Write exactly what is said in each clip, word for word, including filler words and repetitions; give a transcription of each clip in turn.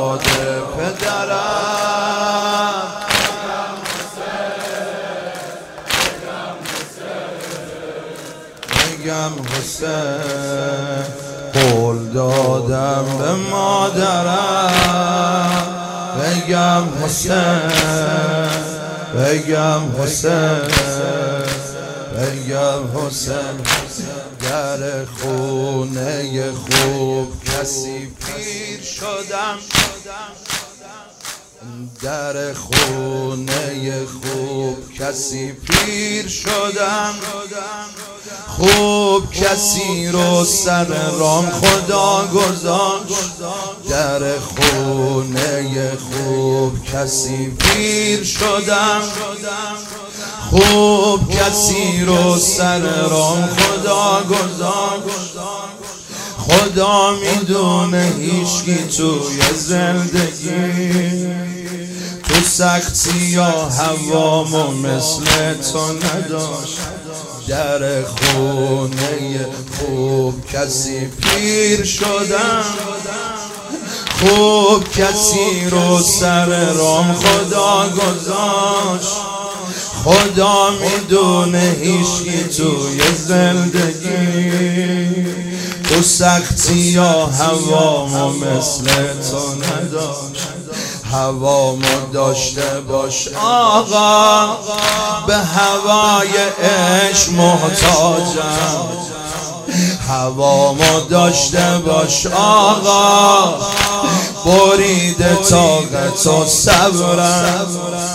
داده پدرم بگم حسین قول دادم به مادرم بگم حسین بگم حسین بگم حسین در خونه خوب کسی پیر شدم در خونه خوب کسی پیر شدم خوب کسی رو سر رام خدا گذاشت در خونه خوب کسی پیر شدم خوب کسی رو سر رام خدا گذاشت خدا میدونه هیچکی توی زندگی تو سختی یا هوامو مثل تو نداشت در خونه خوب کسی پیر شدم خوب کسی رو سر رام خدا گذاشت خدا میدونه هیچکی توی زندگی تو سختی یا هوامو مثل تو نداشت هوامو داشته باش آقا به هوای عشق محتاجم هوامو داشته باش آقا برید طاقت و صبرم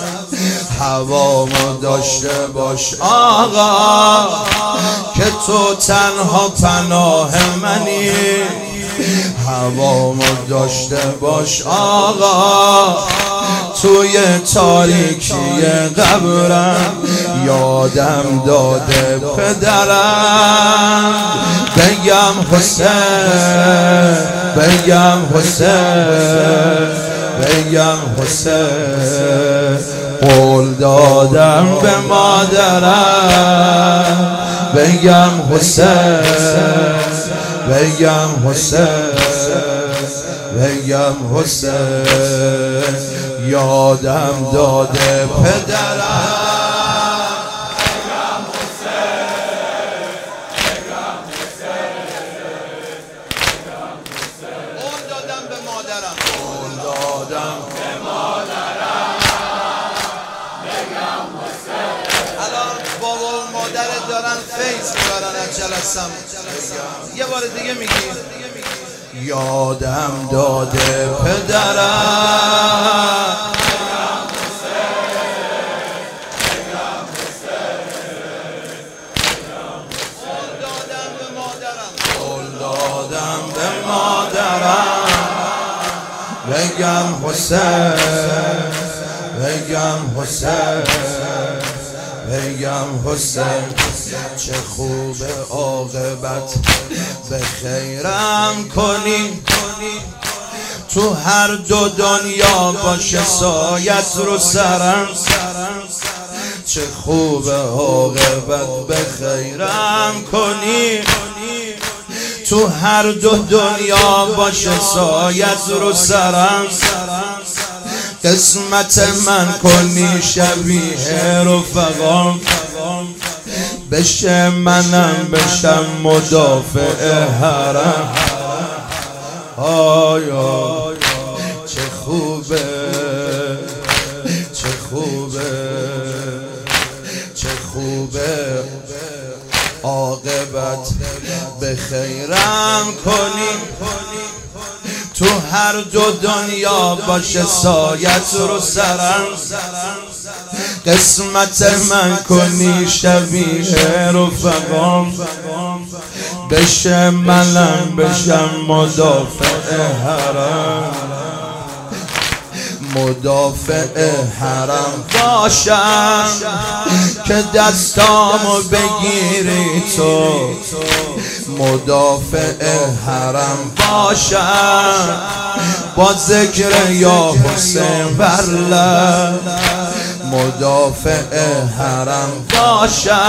هوامو داشته باش آقا که تو تنها پناه منی هوامو داشته باش آقا توی تاریکی قبرم یادم داده پدرم بگم حسین بگم حسین بگم حسین قول دادم به مادرم بگم حسین بگم حسین بگم حسین یادم داده پدرم بگم حسین بگم حسین بگم حسین قول دادم به مادرم قول دادم به مادرم بگم حسین الان بابا و مادرت دارن فیض میبرن از جلسم یه بار دیگه میگی یادم داده پدرم بگم حسین بگم حسین بگم قول دادم به مادرم قول دادم به مادرم بگم حسین بگم حسین بگم حسین چه خوب عاقبت به خیرم کنی تو هر دو دنیا باشه سایت رو سرم چه خوب عاقبت به خیرم کنی تو هر دو دنیا باشه سایت رو سرم قسمت من کنی شبیه رفقام بشه منم بشم مدافع حرم آیا چه خوبه چه خوبه چه خوبه عاقبت به خیرم کنی تو هر دو دنیا باشه سایت رو سرم قسمت من کنی شبیه رفقام بشه منم بشم مدافع حرم مدافع حرم باشم که دستامو بگیری تو مدافع حرم باشم با ذکر یا حسین برلب مدافع حرم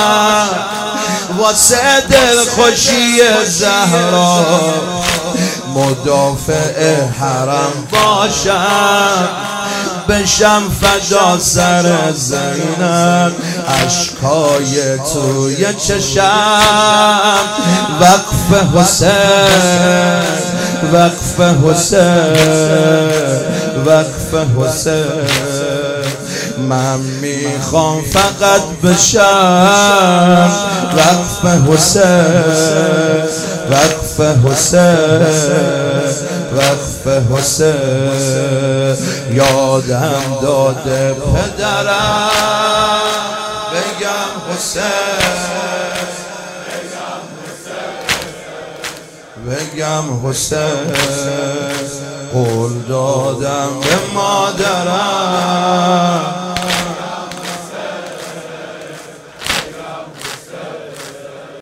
باشم واسه دل خوشی زهرا مدافع حرم باشم، بشم فدا سر زینب، اشکای توی چشم، وقف حسین وقف حسین وقف حسین. من میخوام فقط بشم وقف حسین وقف حسین وقف حسین. یادم داده پدرم بگم حسین بگم حسین. قول دادم به مادرم